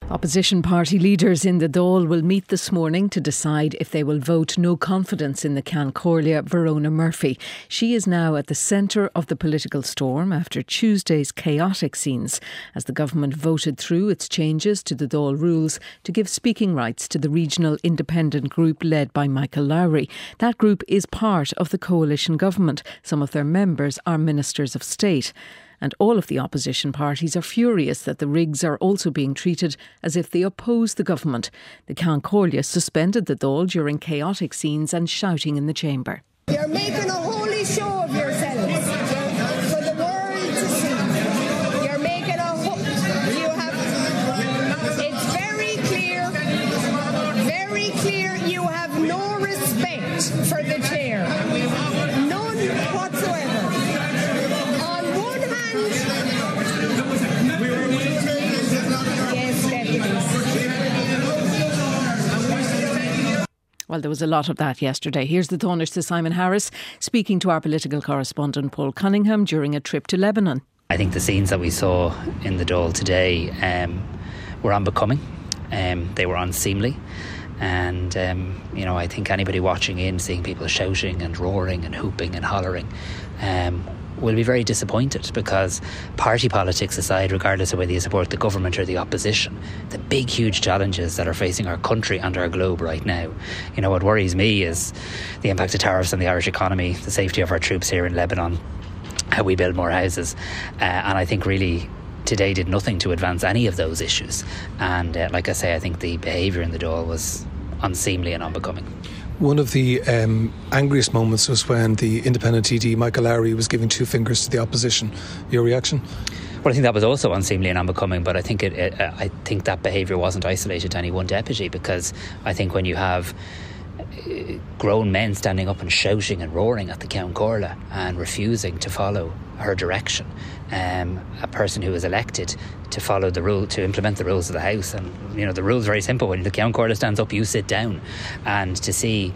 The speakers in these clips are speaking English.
Opposition party leaders in the Dáil will meet this morning to decide if they will vote no confidence in the Ceann Comhairle, Verona Murphy. She is now at the centre of the political storm after Tuesday's chaotic scenes as the government voted through its changes to the Dáil rules to give speaking rights to the regional independent group led by Michael Lowry. That group is part of the coalition government. Some of their members are ministers of state. And all of the opposition parties are furious that the Rigs are also being treated as if they oppose the government. The Ceann Comhairle suspended the Dáil during chaotic scenes and shouting in the chamber. You're making a holy show of yourselves for the world to see. You're making it's very clear you have no respect for the chair. None whatsoever. Well, there was a lot of that yesterday. Here's the Taoiseach Simon Harris speaking to our political correspondent Paul Cunningham during a trip to Lebanon. I think the scenes that we saw in the Dáil today were unbecoming. They were unseemly. And, I think anybody watching in, seeing people shouting and roaring and hooping and hollering, will be very disappointed, because party politics aside, regardless of whether you support the government or the opposition, the big huge challenges that are facing our country and our globe right now, what worries me is the impact of tariffs on the Irish economy, the safety of our troops here in Lebanon, how we build more houses, and I think really today did nothing to advance any of those issues. And like I say, I think the behaviour in the Dáil was unseemly and unbecoming. One of the angriest moments was when the independent TD Michael Lowry was giving two fingers to the opposition. Your reaction? Well, I think that was also unseemly and unbecoming, but I think I think that behaviour wasn't isolated to any one deputy, because I think when you have grown men standing up and shouting and roaring at the Ceann Comhairle and refusing to follow her direction, a person who was elected to follow the rule, to implement the rules of the House, and the rule's very simple: when the Ceann Comhairle stands up, you sit down. And to see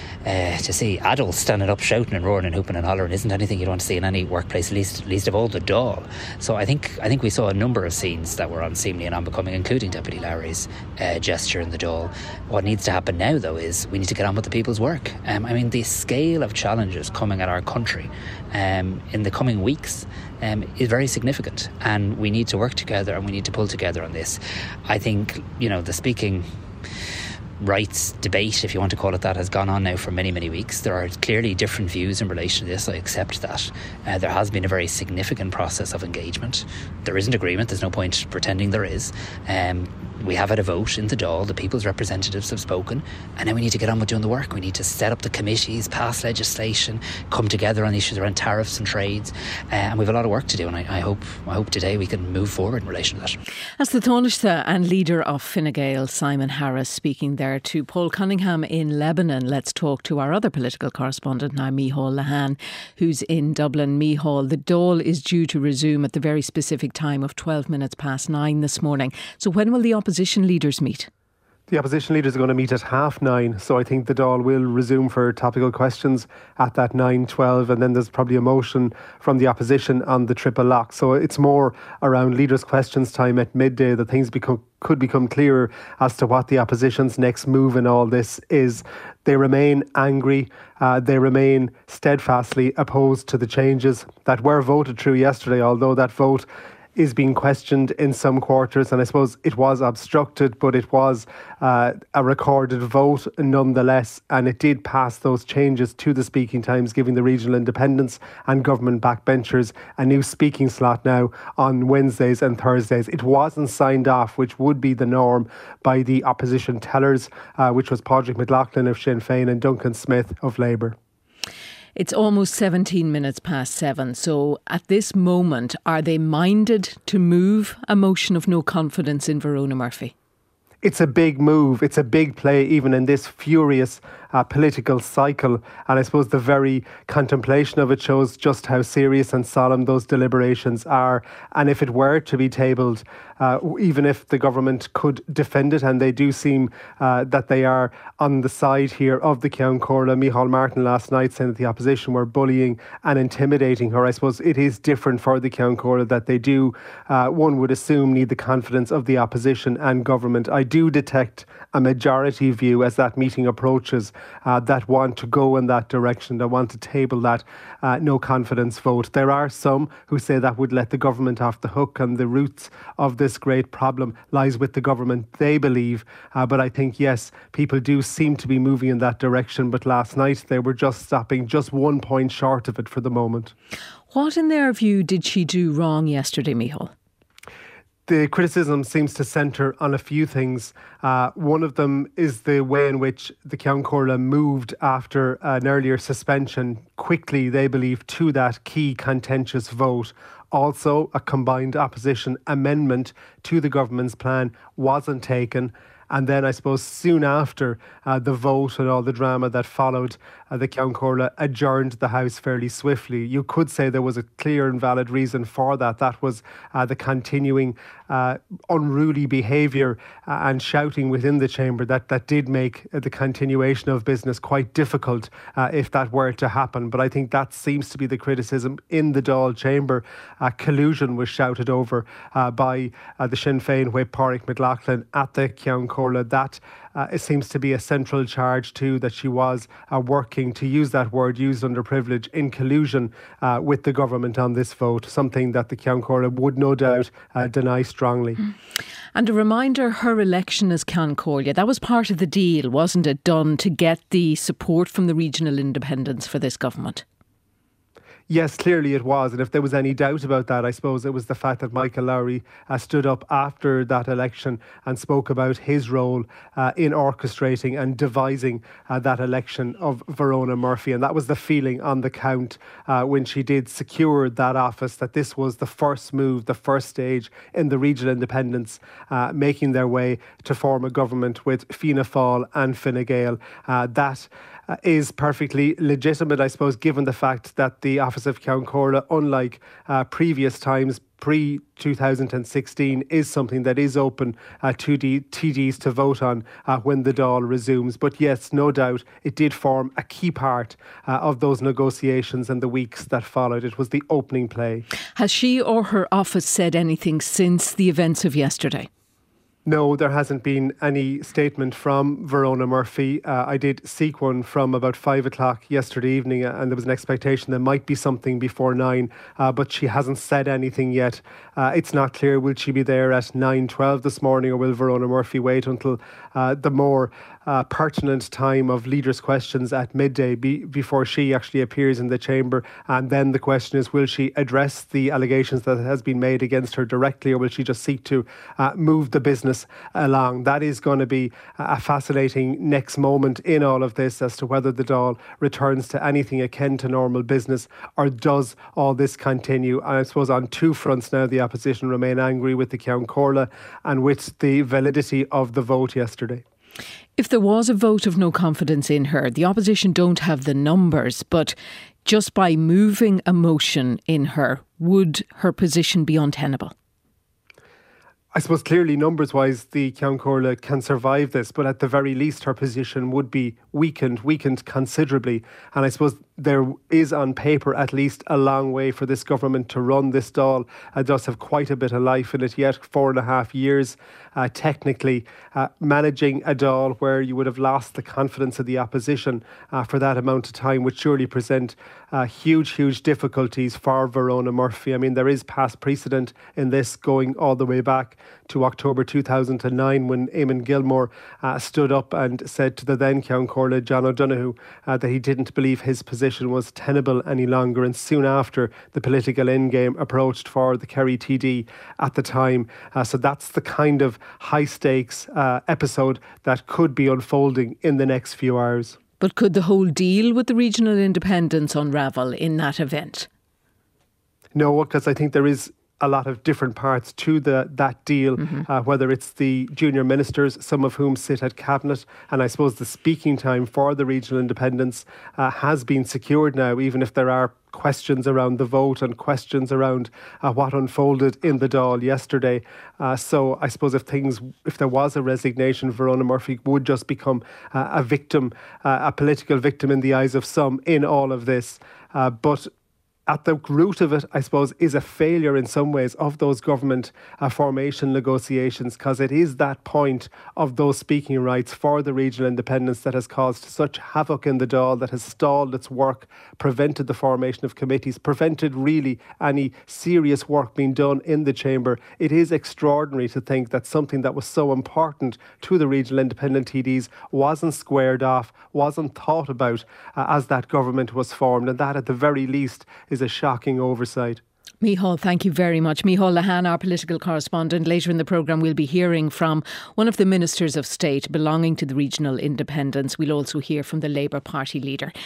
adults standing up shouting and roaring and hooping and hollering isn't anything you'd want to see in any workplace, least of all the Dáil. So I think we saw a number of scenes that were unseemly and unbecoming, including Deputy Lowry's gesture in the Dáil. What needs to happen now, though, is we need to get on with the people's work. The scale of challenges coming at our country in the coming weeks is very significant, and we need to work together and we need to pull together on this. I think the speaking rights debate, if you want to call it that, has gone on now for many, many weeks. There are clearly different views in relation to this. I accept that. There has been a very significant process of engagement. There isn't agreement. There's no point pretending there is. We have had a vote in the Dáil. The people's representatives have spoken, and now we need to get on with doing the work. We need to set up the committees, pass legislation, come together on issues around tariffs and trades, and we have a lot of work to do, and I hope today we can move forward in relation to that. That's the Taoiseach and leader of Fine Gael, Simon Harris, speaking there to Paul Cunningham in Lebanon. Let's talk to our other political correspondent now, Micheál Lehane, who's in Dublin. Micheál, the Dáil is due to resume at the very specific time of 12 minutes past 9 this morning. So when will the opposition leaders meet? The opposition leaders are going to meet at 9:30, so I think the Dáil will resume for topical questions at that 9:12, and then there's probably a motion from the opposition on the triple lock. So it's more around leaders' questions time at midday that things could become clearer as to what the opposition's next move in all this is. They remain angry. They remain steadfastly opposed to the changes that were voted through yesterday, although that vote is being questioned in some quarters, and I suppose it was obstructed, but it was a recorded vote nonetheless, and it did pass those changes to the speaking times, giving the regional independents and government backbenchers a new speaking slot now on Wednesdays and Thursdays. It wasn't signed off, which would be the norm, by the opposition tellers, which was Padraig McLaughlin of Sinn Féin and Duncan Smith of Labour. It's almost 17 minutes past 7. So at this moment, are they minded to move a motion of no confidence in Verona Murphy? It's a big move. It's a big play, even in this furious political cycle. And I suppose the very contemplation of it shows just how serious and solemn those deliberations are. And if it were to be tabled even if the government could defend it, and they do seem that they are on the side here of the Ceann Comhairle. Micheál Martin last night saying that the opposition were bullying and intimidating her. I suppose it is different for the Ceann Comhairle that they do, one would assume, need the confidence of the opposition and government. I do detect a majority view as that meeting approaches that want to go in that direction, that want to table that no confidence vote. There are some who say that would let the government off the hook, and the roots of this great problem lies with the government, they believe. But I think, yes, people do seem to be moving in that direction. But last night they were just stopping just 1 point short of it for the moment. What, in their view, did she do wrong yesterday, Micheál? The criticism seems to centre on a few things. One of them is the way in which the Ceann Comhairle moved after an earlier suspension quickly, they believe, to that key contentious vote. Also, a combined opposition amendment to the government's plan wasn't taken. And then I suppose soon after the vote and all the drama that followed, the Ceann Comhairle adjourned the House fairly swiftly. You could say there was a clear and valid reason for that. That was the continuing unruly behaviour and shouting within the chamber that did make the continuation of business quite difficult if that were to happen. But I think that seems to be the criticism in the Dáil chamber. Collusion was shouted over by the Sinn Féin whip Pádraig McLaughlin at the Ceann Comhairle. That it seems to be a central charge too, that she was working, to use that word used under privilege, in collusion with the government on this vote, something that the Ceann Comhairle would no doubt deny strongly. And a reminder, her election as Ceann Comhairle, that was part of the deal, wasn't it, done to get the support from the regional independents for this government? Yes, clearly it was. And if there was any doubt about that, I suppose it was the fact that Michael Lowry stood up after that election and spoke about his role in orchestrating and devising that election of Verona Murphy. And that was the feeling on the count when she did secure that office, that this was the first move, the first stage in the regional independents making their way to form a government with Fianna Fáil and Fine Gael. That is perfectly legitimate, I suppose, given the fact that the office of Ceann Comhairle, unlike previous times, pre-2016, is something that is open to the TDs to vote on when the Dáil resumes. But yes, no doubt, it did form a key part of those negotiations and the weeks that followed. It was the opening play. Has she or her office said anything since the events of yesterday? No, there hasn't been any statement from Verona Murphy. I did seek one from about 5 o'clock yesterday evening, and there was an expectation there might be something before 9, but she hasn't said anything yet. It's not clear, will she be there at 9:12 this morning, or will Verona Murphy wait until the more pertinent time of leaders' questions at midday before she actually appears in the chamber? And then the question is, will she address the allegations that has been made against her directly, or will she just seek to move the business along? That is going to be a fascinating next moment in all of this, as to whether the Dáil returns to anything akin to normal business, or does all this continue. And I suppose on two fronts now, the opposition remain angry with the Ceann Comhairle and with the validity of the vote yesterday. If there was a vote of no confidence in her, the opposition don't have the numbers, but just by moving a motion in her, would her position be untenable? I suppose clearly numbers-wise the Ceann Comhairle can survive this, but at the very least her position would be weakened considerably. And I suppose there is on paper at least a long way for this government to run. This Dáil does have quite a bit of life in it yet, 4.5 years technically. Managing a Dáil where you would have lost the confidence of the opposition for that amount of time would surely present huge difficulties for Verona Murphy. I mean, there is past precedent in this, going all the way back to October 2009 when Eamon Gilmore stood up and said to the then Ceann Comhairle, John O'Donoghue, that he didn't believe his position was tenable any longer. And soon after, the political endgame approached for the Kerry TD at the time. So that's the kind of high stakes episode that could be unfolding in the next few hours. But could the whole deal with the regional independents unravel in that event? No, because I think there is a lot of different parts to that deal, whether it's the junior ministers, some of whom sit at cabinet, and I suppose the speaking time for the regional independents has been secured now, even if there are questions around the vote and questions around what unfolded in the Dáil yesterday. So I suppose if there was a resignation, Verona Murphy would just become a victim, a political victim in the eyes of some in all of this. But at the root of it, I suppose, is a failure in some ways of those government formation negotiations, because it is that point of those speaking rights for the regional independence that has caused such havoc in the Dáil, that has stalled its work, prevented the formation of committees, prevented really any serious work being done in the chamber. It is extraordinary to think that something that was so important to the regional independent TDs wasn't squared off, wasn't thought about as that government was formed, and that at the very least is a shocking oversight. Micheál, thank you very much. Micheál Lehane, our political correspondent. Later in the programme we'll be hearing from one of the ministers of state belonging to the regional independents. We'll also hear from the Labour Party leader.